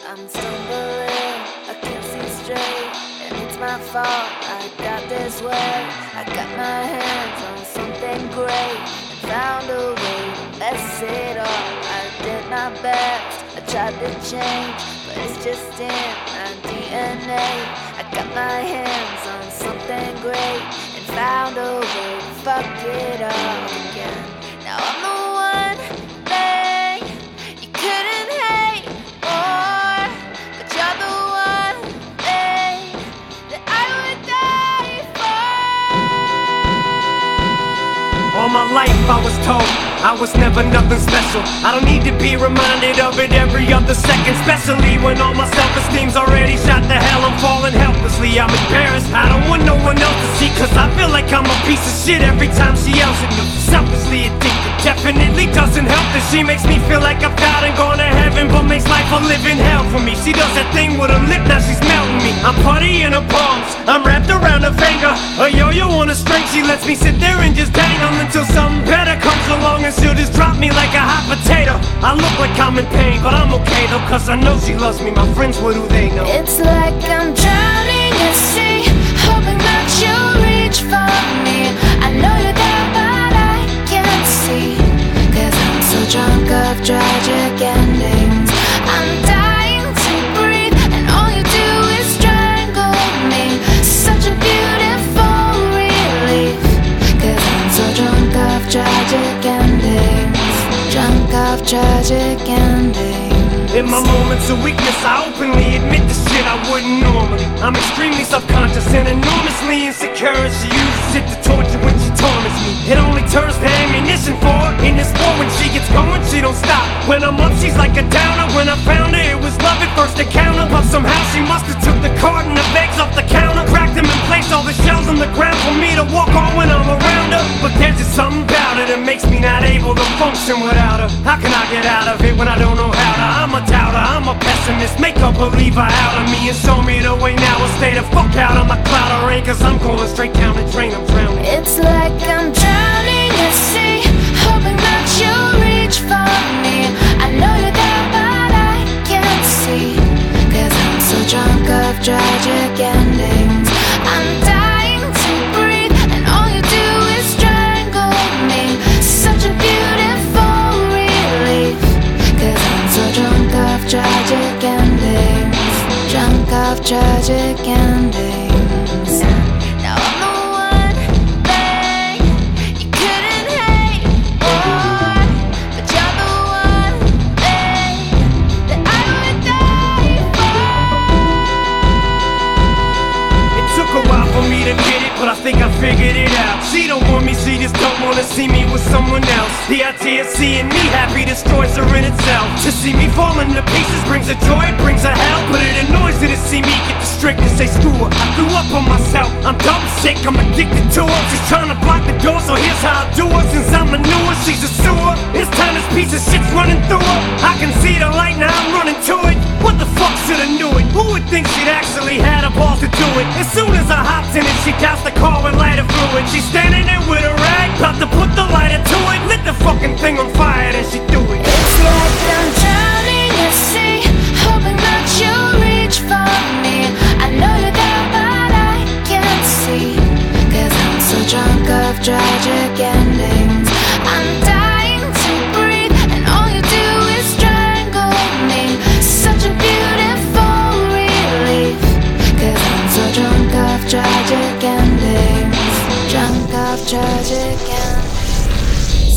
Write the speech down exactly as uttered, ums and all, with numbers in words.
I'm stumbling, I can't see straight, and it's my fault, I got this way. I got my hands on something great, and found a way to mess it up. I did my best, I tried to change, but it's just in my D N A. I got my hands on something great, and found a way to fuck it up again. Now I'm the one thing you couldn't hate more, but you're the one thing that I would die for. All my life I was told I was never nothing special. I don't need to be reminded of it every other second, especially when all my self-esteem's already shot to hell. I'm falling helplessly, I'm embarrassed, I don't want no one else to see, cause I feel like I'm a piece of shit every time she yells at me. Selfishly addicted, definitely doesn't help that she makes me feel like I've died and gone to heaven, but makes life a living hell for me. She does that thing with her lip, now she's melting me. I'm putty in her palms, I'm wrapped around her finger. A yo-yo on a string, she lets me sit there and just dangle until something better comes along, and she'll just drop me like a hot potato. I look like I'm in pain, but I'm okay though, cause I know she loves me. My friends, what do they know? It's like I'm drowning at sea, hoping that you'll reach for me. I know you're there, but I can't see, cause I'm so drunk of tragic endings. I'm dying to breathe, and all you do is strangle me. Such a beautiful relief, cause I'm so drunk of tragic endings. Drunk of tragic endings. In my moments of weakness, I openly admit the shit I wouldn't normally. I'm extremely self-conscious and enormously insecure, and she uses it to torture when she torments me. It only turns to ammunition for her in this war. When she gets going, she don't stop. When I'm up, she's like a downer. When I found her, it was love at first encounter, but somehow she must have took the carton of eggs off the counter, cracked them and placed all the shells on the ground for me to walk on when I'm around her. But there's just something about her that makes me not able to function without her. How can I get out of it when I don't know how to? I'm a doubter, I'm a pessimist, make a believer out of me and show me the way now. I'll stay the fuck out of my cloud of rain, cause I'm going straight down the drain, I'm drowning. It's like I'm drowning at sea, hoping that you'll reach for me. I know you're there, but I can't see, cause I'm so drunk of tragic endings. I'm dying to breathe, and all you do is strangle me. Such a beautiful relief, cause I'm so drunk of tragic endings. Drunk of tragic endings. Now I'm the one thing you couldn't hate more, but you're the one thing that I would die for. It took a while for me to get it, but I think I figured it out. She don't want me, she just don't wanna see me with someone else. The idea of seeing me happy destroys her in itself. To see me falling to pieces brings her joy, it brings her hell. But it annoys her to see me get the strength to say screw her. I threw up on myself, I'm dumb sick, I'm addicted to her. She's trying to block the door, so here's how I do her. Since I'm a newer, she's a sewer. This time this piece of shit's running through her. I can see the light, now I'm running to it. What the fuck, should've knew it. Who would think she'd actually had a balls to do it? As soon as I hopped in it, she doused the car with lighter fluid. She's standing there with a rag, about to put the lighter to it. Lit the fucking thing on fire, then she threw it. It's like I'm drowning at sea, hoping that you'll reach for me. I know you're there, but I can't see, cause I'm so drunk of tragic endings. I'm dying to breathe, and all you do is strangle me. Such a beautiful relief, cause I'm so drunk of tragic endings. Drunk of tragic endings.